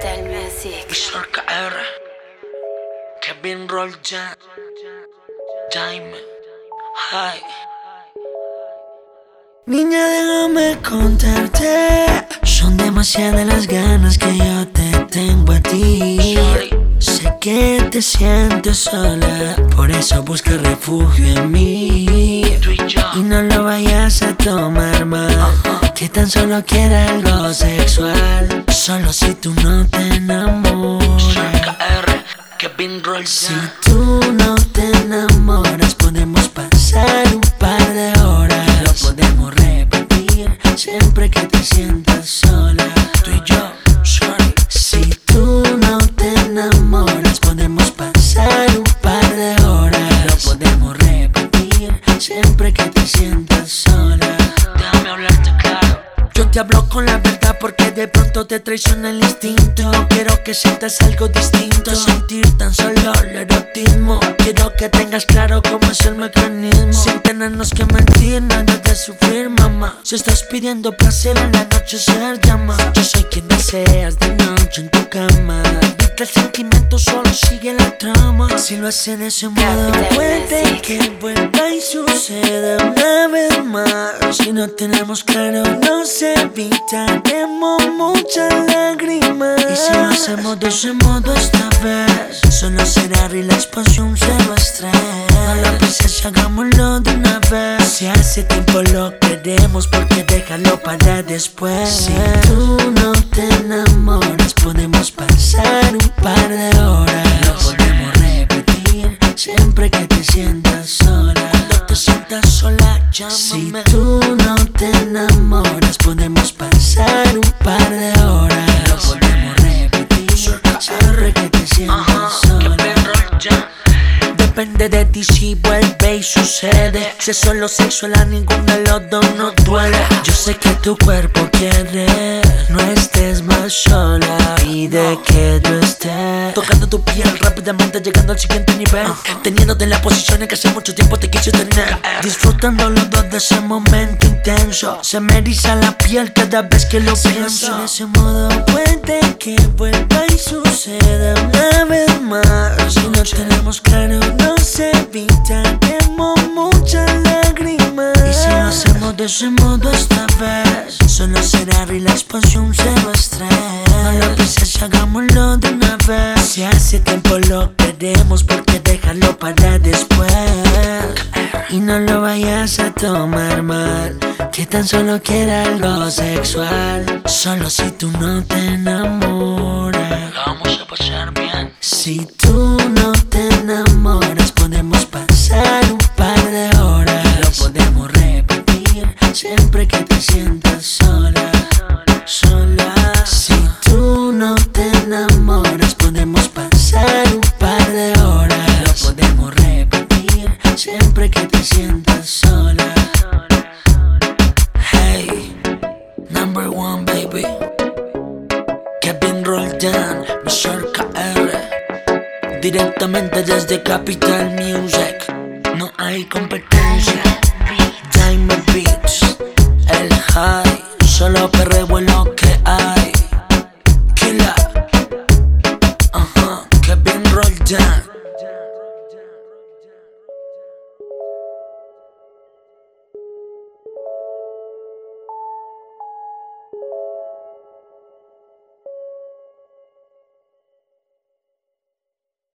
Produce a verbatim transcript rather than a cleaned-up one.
Capital Music. Visor K R, Kevin Roljan, Jaime, hi. Niña, déjame contarte, son demasiadas las ganas que yo te tengo a ti. Sé que te sientes sola, por eso busca refugio en mí. Y no lo vayas a tomar mal, que tan solo quiere algo sexual. Solo si tú no te enamoras. Si tú no te enamoras, podemos pasar un par de horas. Lo podemos repetir siempre que te sientas sola. Tú y yo, sorry. Si tú no te enamoras, podemos pasar un par de horas. Lo podemos repetir siempre que te sientas sola. Déjame hablarte claro. Yo te hablo con la verdad porque de pronto te traiciona el instinto. Quiero que sientas algo distinto, sentir tan solo el erotismo. Quiero que tengas claro cómo es el mecanismo, sin tenernos que mentir, nada de sufrir, mamá. Si estás pidiendo placer en la noche, ser llama. Yo soy quien deseas de noche en tu cama. Viste el sentimiento, solo sigue la trama. Si lo haces de ese modo, puede que vuelva y suceda una vez más. Si no tenemos claro, nos evitaremos muchas lágrimas. Y si lo hacemos de ese modo esta vez, solo será relax, pasión, cero estrés. No lo pienses, hagámoslo de una vez. Si hace tiempo lo queremos, porque déjalo para después. Si tú no te enamoras, podemos pasar un par de horas. Lo podemos repetir siempre que te sientas sola. Cuando te sientas sola, llámame. Si tú no te enamoras, podemos pasar un par de horas. Lo podemos repetir siempre que te sientas sola. Depende de ti si vuelve y sucede. Si es solo sexual, a ninguno de los dos nos duele. Yo sé que tu cuerpo quiere, no estés más sola. Pide que yo esté tocando tu piel rápidamente, llegando al siguiente nivel. Teniéndote en la posición en que hace mucho tiempo te quise tener. Disfrutando los dos de ese momento intenso. Se me eriza la piel cada vez que lo pienso. De ese modo puede que vuelva y suceda una vez más. Si no tenemos claro, nos evitaremos muchas lágrimas. Y si lo hacemos de ese modo esta vez, solo será relax, pasión, cero estrés. No lo pienses, hagámoslo de una vez. Si hace tiempo lo queremos, porque déjalo para después. Y no lo vayas a tomar mal, que tan solo quiere algo sexual. Solo si tú no te enamoras, la vamos a pasar bien. Si tú no te enamoras, podemos pasar un par de horas. Lo podemos repetir siempre que te sientas sola, sola. Si tú no te enamoras, podemos pasar un par de horas. Lo podemos repetir siempre que te sientas sola. Hey, number one baby, Kevin Roljan, Visor K R, directamente desde Capital Music. No hay competencia. Jaime Beats, el high, solo perreo en lo